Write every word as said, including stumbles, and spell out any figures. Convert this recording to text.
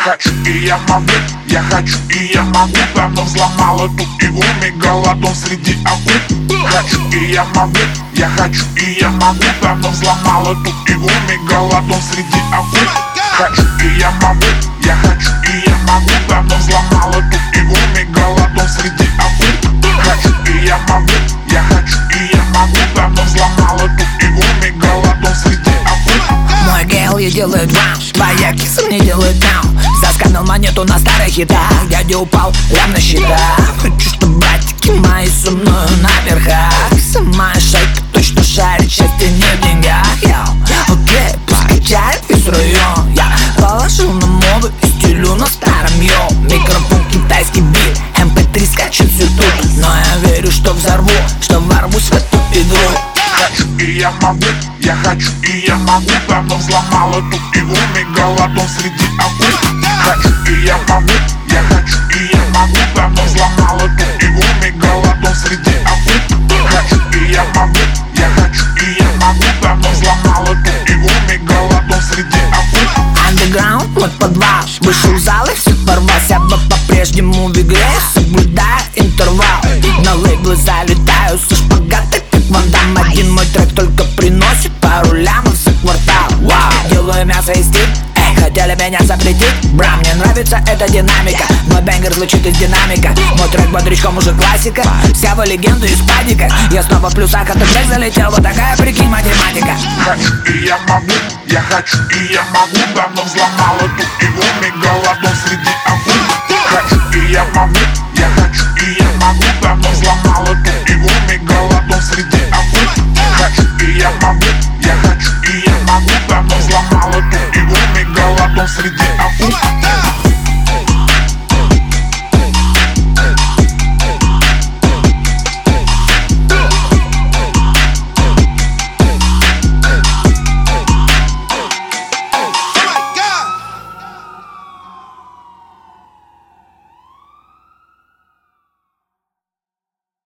Хочу и я могу, я хочу и я могу. Давно взломал эту игру, мегалодон среди акул. Хочу и я могу, я хочу и я могу. Давно взломал эту игру, мегалодон среди акул. Хочу и я могу, я хочу и я могу. Давно взломал эту игру, мегалодон среди акул. Хочу и я могу, я хочу и я могу. Давно взломал эту игру, мегалодон среди акул. Мой гейл ей делает ванш, твоя киса мне делает мяу. Заскамил монету на старых хитах, дядя упал прям на счетах. Хочу, чтоб братики мои со мною на верхах. Сама шайка точно шарит, счастье не в деньгах. Йоу, окей, пускай чарит весь район. Я положил на моду и стилю на старом йоу. Микрофон, китайский бит, эм пэ три скачет все тут. Но я верю, что взорву, что ворвусь в эту игру. Хочу и я могу, я хочу и я могу. Давно взломал эту игру, мегалодон среди акул. Хочу и я могу, я хочу и я могу. Давно взломал эту игру, мегалодон среди акул. Хочу и я могу, я хочу и я могу. Давно взломал эту игру, мегалодон среди акул. Андеграунд, мой подвал, вышел в зал и все порвался. Но по-прежнему в игре соблюдаю интервал. На лейблы залетаю со шпагата, как Ван Дам. Один мой трек только приносит пару лямов за квартал. Вау, делаю мясо и стиль. Эй, хотели меня запретить? Бра, мне нравится эта динамика. Мой бэнгер звучит из динамика. Мой трек бодрячком уже классика. Вся вы легенду из падика. Я снова в плюсах, а ты трек залетел. Вот такая, прикинь, математика. Хочу и я могу, я хочу и я могу. Давно взломал эту игру,